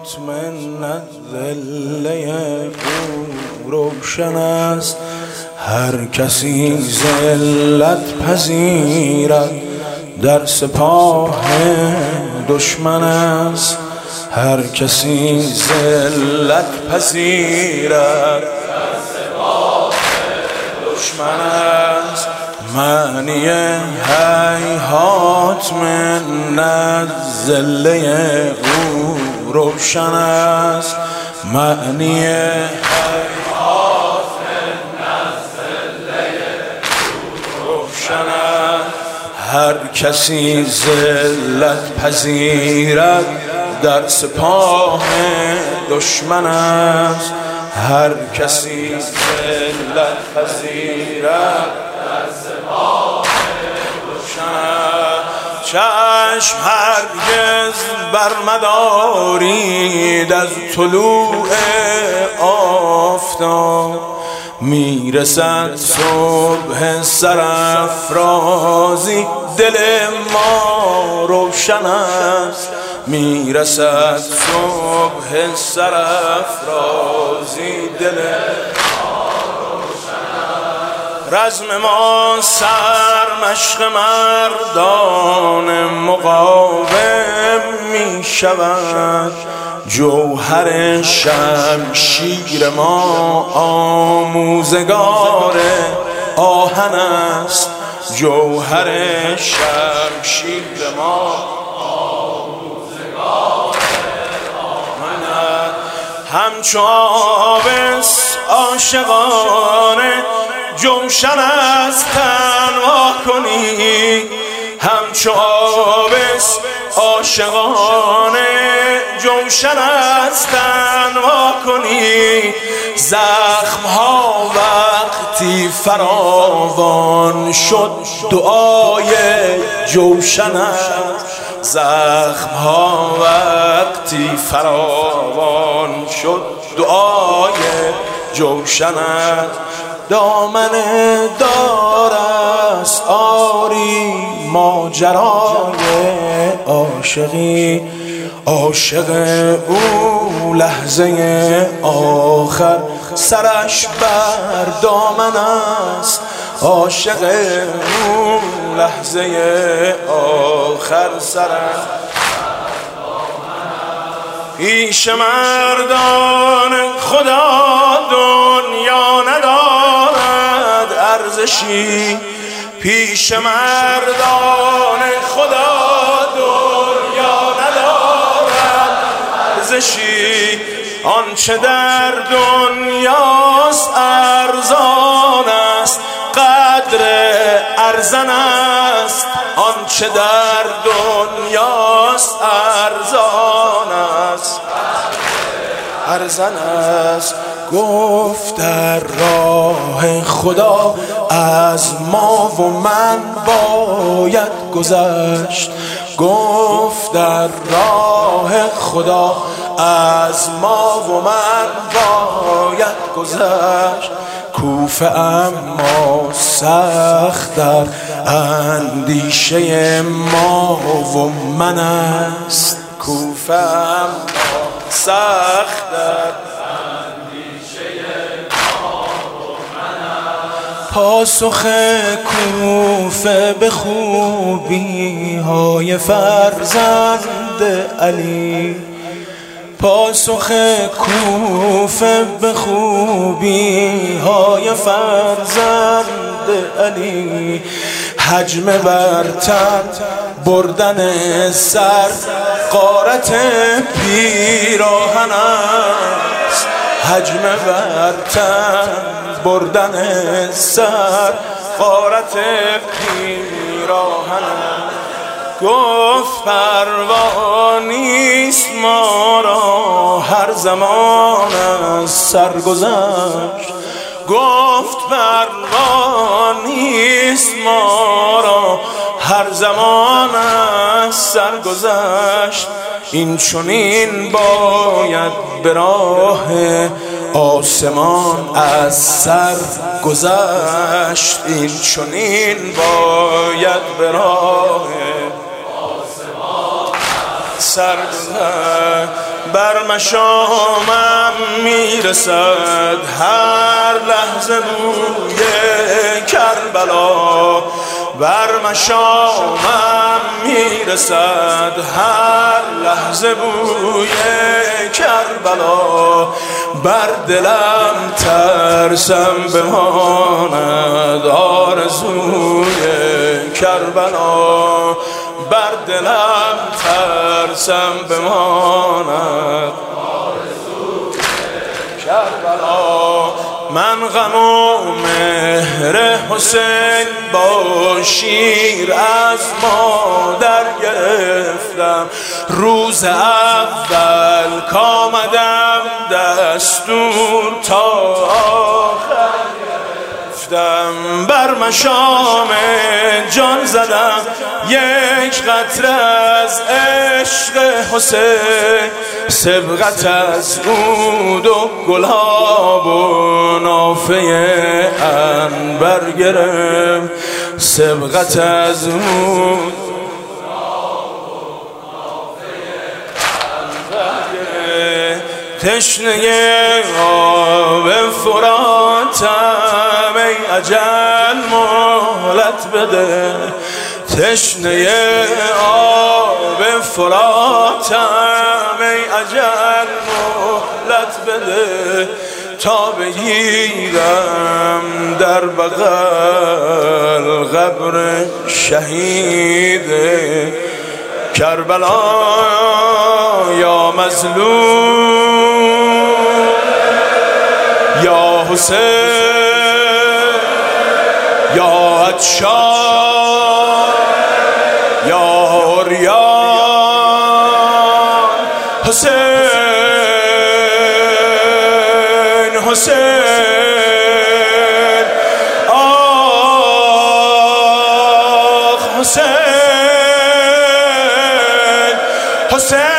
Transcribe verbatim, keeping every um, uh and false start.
حاتم ذله او روشن است. هر کسی ذلت پذیرد در سپاه دشمن است. هر کسی ذلت پذیرد در سپاه دشمن است. معنی هیهات من ذله او روشن است. معنی هیهات من ذله او روشن است. هر کسی ذلت پذیرد در سپاه دشمن است. هر کسی ذلت پذیرد در سپاه دشمن است. چشم هرگز برمدارید از طلوع آفتاب. میرسد صبح سرافرازی دل ما روشن است. میرسد صبح سرافرازی دل ما روشن است. رزم ما سرمشق مردان مقاوم می شود. جوهر شمشیر ما آموزگار آهن است. جوهر شمشیر ما آموزگار آهن است. همچو آبس عاشقانه جوشن است تنها کنی. همچو آبس عاشقانه جوشن است تنها کنی. زخم ها وقتی فراوان شد دعای جوشن است. زخم ها وقتی فراوان شد دعای جوشن است. دامن دار است آری ماجرای عاشقی. عاشق او لحظه آخر سرش بر دامن است. عاشق او لحظه آخر سرش بر دامن است. پیش مردان خدا دنیا ندارد ارزشی. پیش مردان خدا دنیا ندارد ارزشی. آنچه در دنیاست ارزان است قدر ارزان است. آنچه در دنیاست ارزان است ارزان است. گفت در راه خدا از ما و من باید گذشت. گفت در راه خدا از ما و من باید گذشت. کوفه اما سخت در اندیشه ما و من است. کوفه اما سخت در پاسخ کوفه به خوبی های فرزند علی. پاسخ کوفه به خوبی های فرزند علی. حجم برتر بردن سر غارت پیراهن است. حجم برتر بردن سر غارت پیراهن است. گفت پروا نیست ما را هر زمان از سر گذشت. گفت پروا نیست ما را هر زمان از سر گذشت. این چنین باید به راه آسمان از سر گذشت. این چنین باید به راه آسمان از سر گذشت. بر مشامم میرسد هر لحظه بوی کربلا، بر مشامم میرسد هر لحظه بوی کربلا، بر دلم ترسم بماند آرزوی کربلا، بر دلم ترسم بماند آرزوی کربلا. من غم و مهر حسین با شیر از مادر گرفتم، روز اول کامدم دستور تا آخر گرفتم، بر مشام جان زدم یک قطره از عشق حسین، سبقت از عود و گلاب و نافه عنبر گرفت، سبقت از عود تشنه آب فراتم ای اجل مهلت بده، تشنه آب فراتم ای اجل مهلت بده، تا بگیرم در بغل قبر شهید کربلا. یا مظلوم یا حسین یا عطشان یا عریان، حسین حسین آخ حسین حسین